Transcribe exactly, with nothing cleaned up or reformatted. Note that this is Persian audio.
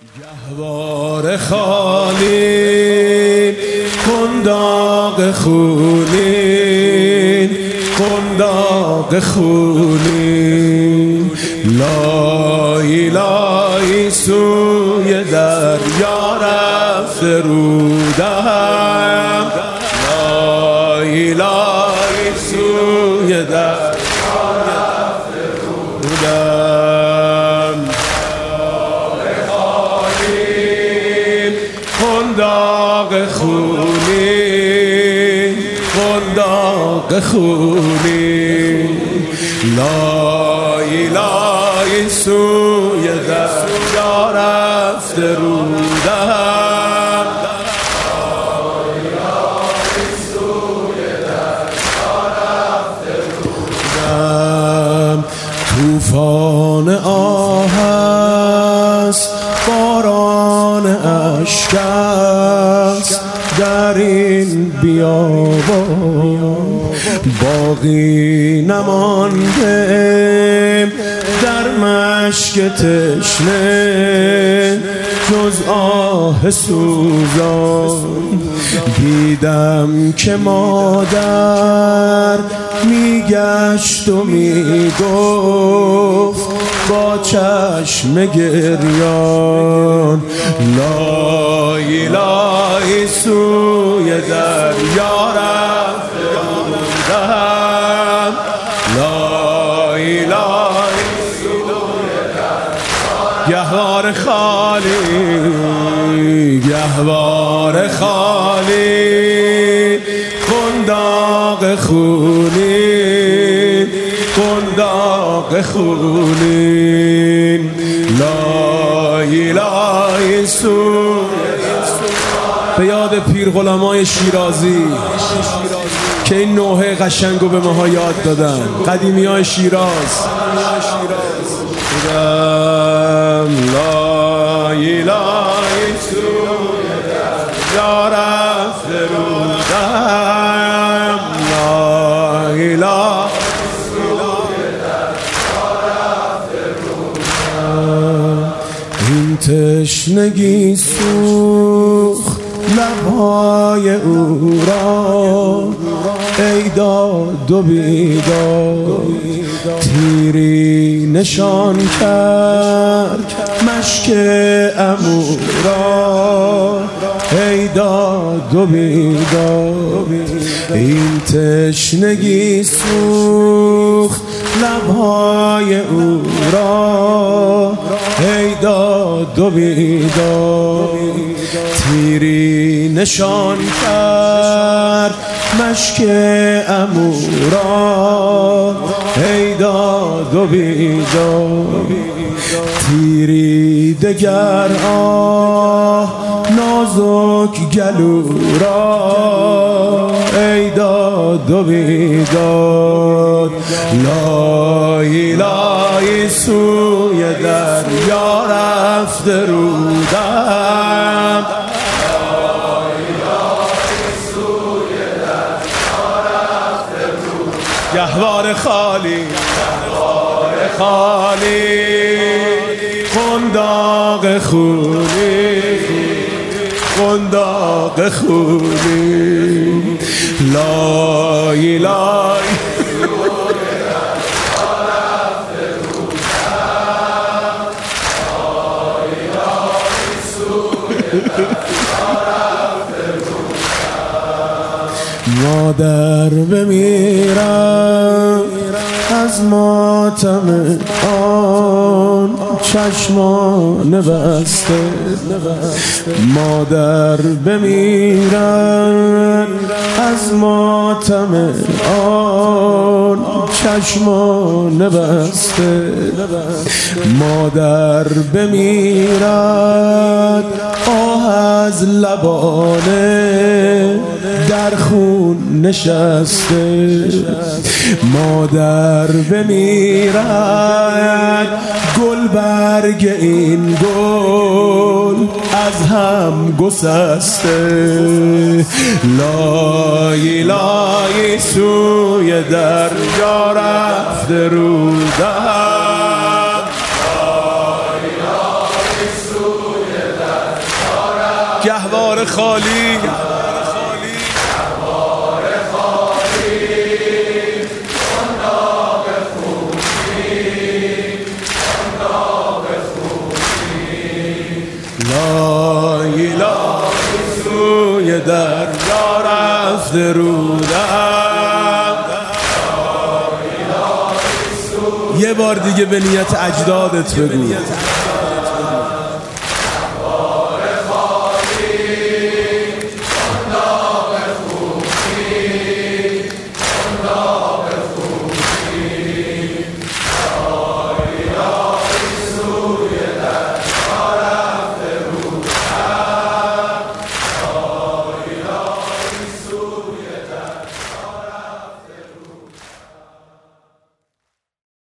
گهواره خالی قنداق خونین قنداق خونین لای لای سوی دریا رفته رودم لای لای سوی دریا رفته رودم قنداق خونین قنداق خونین لای لای سوی دریا رفته رودم لای لای سوی دریا رفته رودم طوفان آه است باران اشک است در این بیابان باقی نمانده در مشک تشنه جز آه سوزان دیدم که مادر میگشت و میگفت با چشم گریان لای لای سوی دریا رفته بودم لای لای سوی دریا گهواره خالی گهواره خالی قنداق خونین قنداق خونین لای لای سوی به یاد پیر غلامای شیرازی که این نوحه قشنگو به ماها یاد دادن قدیمی های شیراز لای لای سوی دریا رفته رودم لای لای این تشنگی سوخت لبهای او را ای داد و بیداد تیری نشان کرد مشک عمو را ای داد و بیداد این تشنگی سوخت لبهای او را ای داد و بیداد تیری نشان کرد مشک عمو را ای داد و بیداد تیری دگر آه نازک گلو را ای داد و بیداد لای لای سوی دریا رفته رودم گهواره خالی گهواره خالی قنداق خونین قنداق خونین لای لای مادر بمیرم از ماتم آن چشمان بسته مادر بمیرم از ماتم آن چشمان بسته مادر بمیرد آه از لبانه در خون نشسته مادر بمیرد گل برگ این گل از هم گسسته لای لای سوی دریا رفته رودم لای لای سوی گهواره خالی لا اله سوی در را رفته رودم. یه بار دیگه به نیت اجدادت بگو.